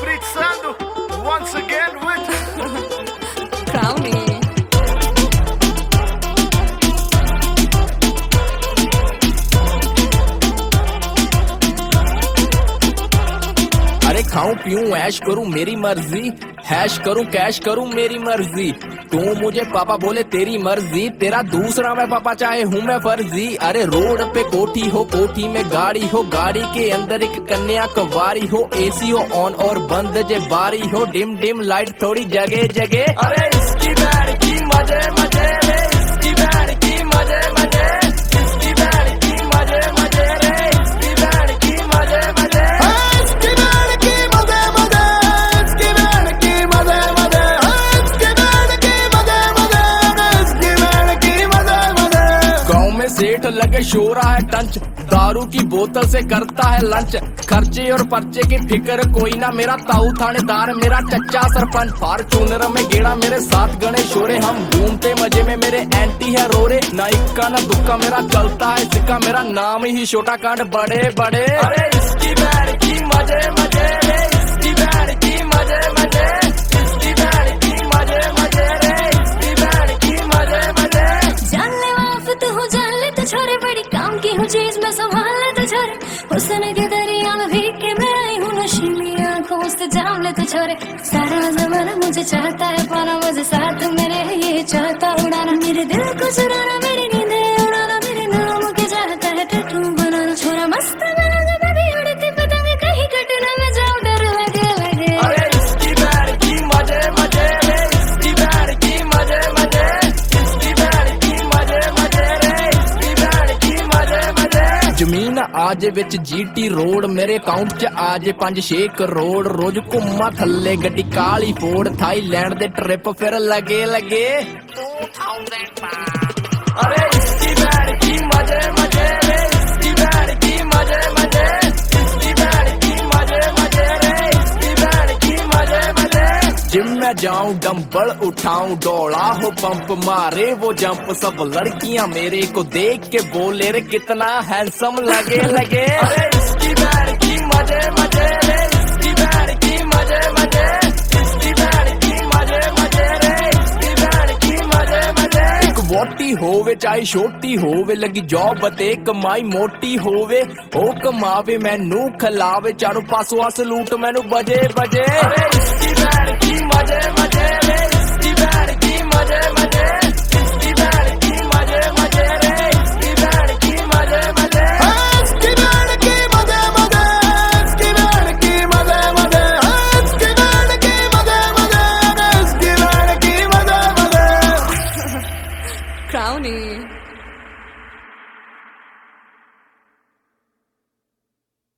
Fritzando once again with Crowny. अरे खाऊं पीऊं ऐश करूं मेरी मर्जी, हैश करूं कैश करूं मेरी मर्जी। तू मुझे पापा बोले तेरी मर्जी, तेरा दूसरा मैं पापा चाहे हूँ मैं फर्जी। अरे रोड पे कोठी हो, कोठी में गाड़ी हो, गाड़ी के अंदर एक कन्या कवारी हो, एसी हो ऑन और बंद जे बारी हो, डिम डिम लाइट थोड़ी जगह जगह। अरे इसकी बैंड की मजे मजे रे, इसकी बैंड की मजे मजे, इसकी बैंड की मजे मजे रे, इसकी बैंड की मजे मजे। सेठ लगे शोरा है टंच, दारू की बोतल से करता है लंच, खर्चे और पर्चे की फिक्र कोई ना, मेरा ताऊ थानेदार मेरा चच्चा सरपंच, फॉर्च्यूनर में गेड़ा मेरे साथ गणे शोरे, हम घूमते मजे में मेरे एंटी है रोरे, ना इक्का ना दुक्का मेरा चलता है सिक्का, मेरा नाम ही छोटा कांड बड़े बड़े। अरे इसकी बैंड की मजे मजे रे, इसकी बैंड की मजे मजे, इसकी बैंड की मजे मजे रे, इसकी बैंड की मजे मजे। जानले वाफत हो जान ले तो छोरे, बड़ी काम की हूँ चीज मैं संभाल ले तो छोरे, हुस्न के दरिया में भीग के मैं आई हूँ, नशीली आंखों से जाम ले तो छोरे, सारा जमाना मुझे चाहता है पाना, मुझे साथ मेरे ये चाहता उड़ाना, मेरे दिल को चुराना, मेरी नींदें उड़ाना, मेरे नाम के चाहता है टैटू बनाना, छोरा मस्त बना जो मैं भी उड़ती पतंग, कहीं कटना मैं जाऊँ डर लगे लगे। अरे इसकी बैंड की मजे मजे रे, इसकी बैंड की मजे मजे, इसकी बैंड की मजे मजे रे, इसकी बैंड की मजे मजे। जमीन आज विच जीटी रोड, मेरे अकाउंट च आज 5-6 करोड़, रोज घुम्मा थल्ले गड्डी काली फोड़, थाईलैंड दे ट्रिप फिर लगे लगे 2000 पाउंड। अरे इसकी बैंड की मजे मजे रे, इसकी बैंड की मजे मजे, इसकी बैंड की मजे मजे रे, इसकी बैंड की मजे मजे। जिम में जाऊं डंबल उठाऊं, दौड़ा हो पंप मारे वो जंप, सब लड़कियां मेरे को देख के बोले रे कितना हैंडसम लगे लगे। अरे इसकी बैंड की मजे मजे रे, इसकी बैंड की मजे मजे, इसकी बैंड की मजे मजे रे, इसकी बैंड की मजे मजे। एक वोटी होवे चाहे छोटी होवे, लगी जॉब ते कमाई मोटी होवे, ओ कमावे मैनू खिलावे, चारों पासों सलूट मैनू बजे बजे। अरे इसकी बैंड की मजे मजे रे,